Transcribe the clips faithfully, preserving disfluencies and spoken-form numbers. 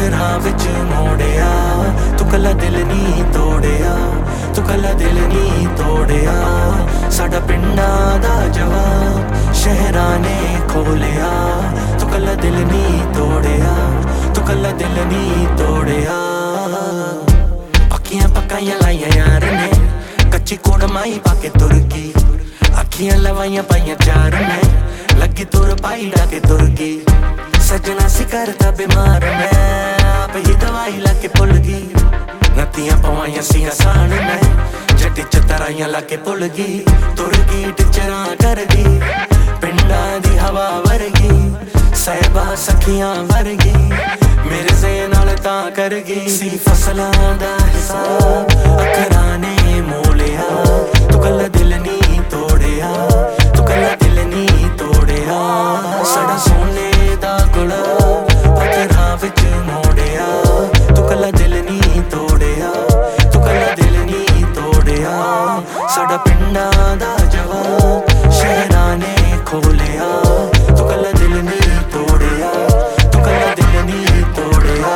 ਅੱਖਰਾਂ ਵਿੱਚ ਮੋੜਿਆ ਤੂੰ ਕੱਲਾ ਦਿਲ ਨਹੀਂ ਤੋੜਿਆ, ਤੂੰ ਕੱਲਾ ਦਿਲ ਨਹੀਂ ਤੋੜਿਆ। ਸਾਡਾ ਪਿੰਡਾਂ ਦਾ ਜਵਾਬ ਸ਼ਹਿਰਾਂ ਨੇ ਖੋਲਿਆ, ਤੂੰ ਕੱਲਾ ਦਿਲ ਨਹੀਂ ਤੋੜਿਆ, ਤੂੰ ਕੱਲਾ ਦਿਲ ਨਹੀਂ ਤੋੜਿਆ। ਅੱਖੀਆਂ ਪੱਕਾਈਆਂ ਲਾਈਆਂ ਯਾਰ ਨੇ, ਕੱਚੀ ਕੋੜਮਾਈ ਪਾ ਕੇ ਤੁਰ ਗਈ, ਅੱਖੀਆਂ ਲਵਾਈਆਂ ਪਾਈਆਂ ਚਾਰ ਨੇ, ਲੱਗੀ ਤੁਰ ਪਾਈ ਡਾ ਕੇ ਤੁਰ ਗਈ। ਸੱਜਣਾ ਸੀ ਕਰਦਾ ਬਿਮਾਰ ਮੈਂ, ਆਪ ਹੀ ਦਵਾਈ ਲਾ ਕੇ ਭੁੱਲ ਗਈ। ਨੱਤੀਆਂ ਪਵਾਈਆਂ ਸੀ ਆਸਾਨ ਮੈਂ, ਜੱਟੀ ਚ ਤਰਾਈਆਂ ਲਾ ਕੇ ਭੁੱਲ ਗਈ। ਤੁਰ ਗਈ ਟਿਚਰਾਂ ਕਰ ਗਈ, ਪਿੰਡਾਂ ਦੀ ਹਵਾ ਵਰਗੀ, ਸਹਿਬਾ ਸਖੀਆਂ ਵਰਗੀ, ਮੇਰੇ ਸੇ ਨਾਲ ਤਾਂ ਕਰ ਗਈ। ਸੀ ਫਸਲਾਂ ਦਾ ਹਿਸਾਬ ਅੱਖਰਾਂ ਨੇ ਮੋਲਿਆ, ਤੂੰ ਕੱਲਾ ਦਿਲ ਨਹੀਂ ਤੋੜਿਆ, ਤੂੰ ਕੱਲਾ ਦਿਲ ਨਹੀਂ ਤੋੜਿਆ। ਸਾਡਾ ਸੋਨੇ ਦਾ ਗੁਲਾਬ ਅੱਖਰਾਂ ਵਿੱਚ ਮੋੜਿਆ, ਤੂੰ ਕੱਲਾ ਦਿਲ ਨਹੀਂ ਤੋੜਿਆ, ਤੂੰ ਕੱਲਾ ਦਿਲ ਨਹੀਂ ਤੋੜਿਆ। ਸਾਡਾ ਪਿੰਡਾਂ ਦਾ ਜਵਾਬ ਸ਼ਹਿਰਾਂ ਨੇ ਖੋਲਿਆ, ਤੂੰ ਕੱਲਾ ਦਿਲ ਨਹੀਂ ਤੋੜਿਆ, ਤੂੰ ਕੱਲਾ ਦਿਲ ਨਹੀਂ ਤੋੜਿਆ।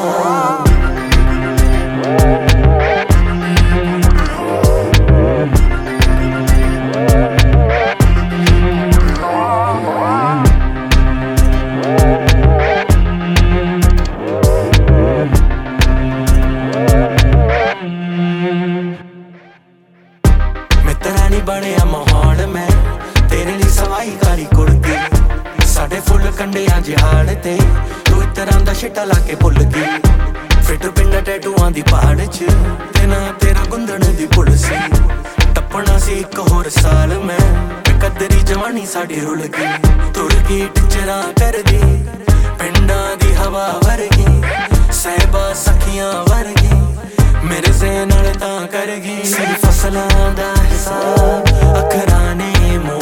ਮਿੱਤਰਾਂ ਨੀ ਬਣਿਆ ਮਾਹੌਲ ਮੈਂ, ਤੇਰੇ ਲਈ ਸਵਾਈ ਕਾਲੀ ਕੁੜਤੀ, ਸਾਡੇ ਫੁੱਲ ਕੰਡਿਆਂ ਜਹਾੜ ਤੇ ਤੂੰ ਇਤਰਾਂ ਦਾ ਛਿੱਟਾ ਲਾ ਕੇ ਭੁੱਲ ਗਈ। ਫਿੱਟ ਪਿੰਡ ਟੈਟੂਆਂ ਦੀ ਪਹਾੜ ਚ ਤੇ ਨਾ ਤੇਰਾ ਗੁੰਦਣ ਦੀ ਪੁਲ ਸੀ। ਟੱਪਣਾ ਸੀ ਇੱਕ ਹੋਰ ਸਾਲ ਮੈਂ, ਕਦਰੀ ਜਵਾਨੀ ਸਾਡੀ ਰੁਲ ਗਈ। ਤੁਰ ਗਈ ਟਿਚਰਾਂ ਕਰਦੀ, ਪਿੰਡਾਂ ਦੀ ਹਵਾ ਵਰਗੀ, ਸਹਿਬਾ ਸਖੀਆਂ ਵਰਗੀ, ਮੇਰੇ ਸੇ ਨਾਲ ਤਾਂ ਕਰ ਗਈ। ਸੀ ਫਸਲਾਂ ਦਾ ਹਿਸਾਬ ਅੱਖਰਾਂ ਨੇ